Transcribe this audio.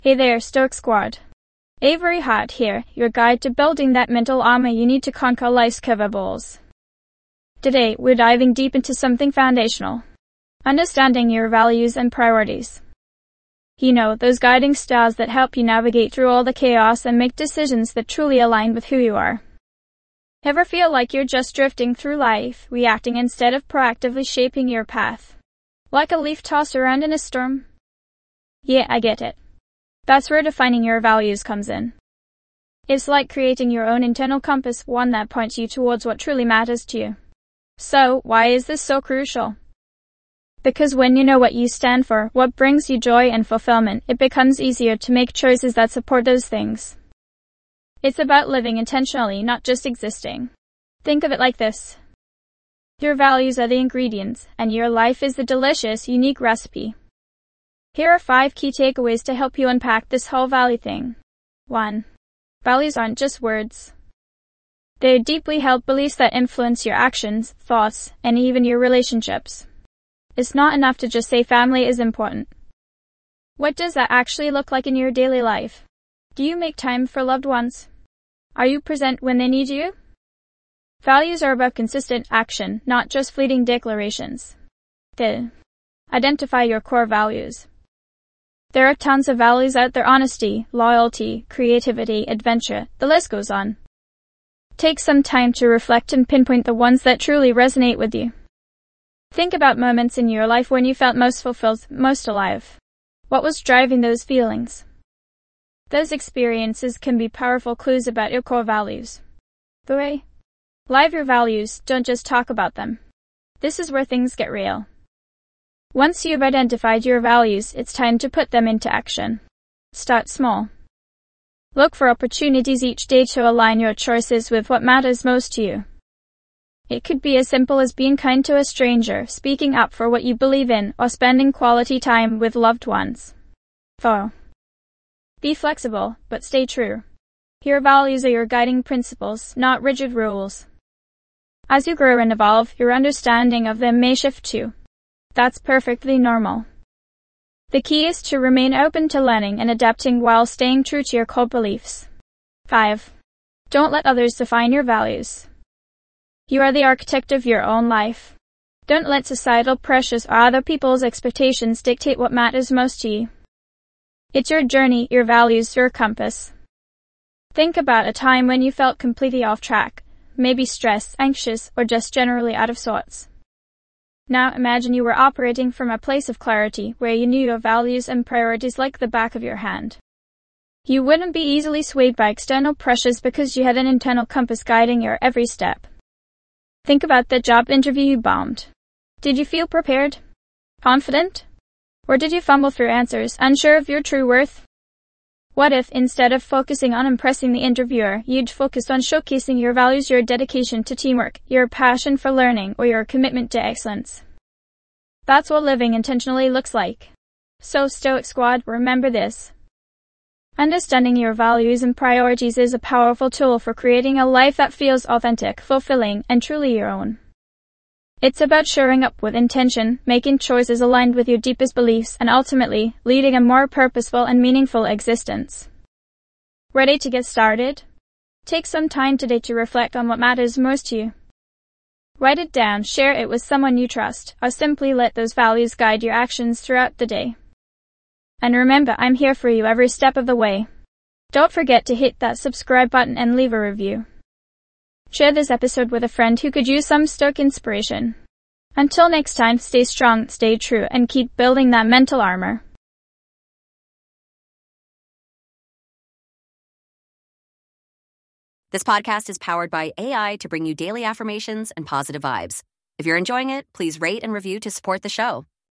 Hey there, Stoic Squad. Avery Hart here, your guide to building that mental armor you need to conquer life's curveballs. Today, we're diving deep into something foundational. Understanding your values and priorities. You know, those guiding stars that help you navigate through all the chaos and make decisions that truly align with who you are. Ever feel like you're just drifting through life, reacting instead of proactively shaping your path? Like a leaf tossed around in a storm? Yeah, I get it. That's where defining your values comes in. It's like creating your own internal compass, one that points you towards what truly matters to you. So, why is this so crucial? Because when you know what you stand for, what brings you joy and fulfillment, it becomes easier to make choices that support those things. It's about living intentionally, not just existing. Think of it like this. Your values are the ingredients, and your life is the delicious, unique recipe. Here are 5 key takeaways to help you unpack this whole value thing. 1. Values aren't just words. They're deeply held beliefs that influence your actions, thoughts, and even your relationships. It's not enough to just say family is important. What does that actually look like in your daily life? Do you make time for loved ones? Are you present when they need you? Values are about consistent action, not just fleeting declarations. 2. Identify your core values. There are tons of values out there: honesty, loyalty, creativity, adventure, the list goes on. Take some time to reflect and pinpoint the ones that truly resonate with you. Think about moments in your life when you felt most fulfilled, most alive. What was driving those feelings? Those experiences can be powerful clues about your core values. 3. Live your values, don't just talk about them. This is where things get real. Once you've identified your values, it's time to put them into action. Start small. Look for opportunities each day to align your choices with what matters most to you. It could be as simple as being kind to a stranger, speaking up for what you believe in, or spending quality time with loved ones. 4. Be flexible, but stay true. Your values are your guiding principles, not rigid rules. As you grow and evolve, your understanding of them may shift too. That's perfectly normal. The key is to remain open to learning and adapting while staying true to your core beliefs. 5. Don't let others define your values. You are the architect of your own life. Don't let societal pressures or other people's expectations dictate what matters most to you. It's your journey, your values, your compass. Think about a time when you felt completely off track, maybe stressed, anxious, or just generally out of sorts. Now imagine you were operating from a place of clarity where you knew your values and priorities like the back of your hand. You wouldn't be easily swayed by external pressures because you had an internal compass guiding your every step. Think about the job interview you bombed. Did you feel prepared? Confident? Or did you fumble through answers, unsure of your true worth? What if, instead of focusing on impressing the interviewer, you'd focused on showcasing your values, your dedication to teamwork, your passion for learning, or your commitment to excellence? That's what living intentionally looks like. So, Stoic Squad, remember this. Understanding your values and priorities is a powerful tool for creating a life that feels authentic, fulfilling, and truly your own. It's about showing up with intention, making choices aligned with your deepest beliefs, and ultimately, leading a more purposeful and meaningful existence. Ready to get started? Take some time today to reflect on what matters most to you. Write it down, share it with someone you trust, or simply let those values guide your actions throughout the day. And remember, I'm here for you every step of the way. Don't forget to hit that subscribe button and leave a review. Share this episode with a friend who could use some Stoic inspiration. Until next time, stay strong, stay true, and keep building that mental armor. This podcast is powered by AI to bring you daily affirmations and positive vibes. If you're enjoying it, please rate and review to support the show.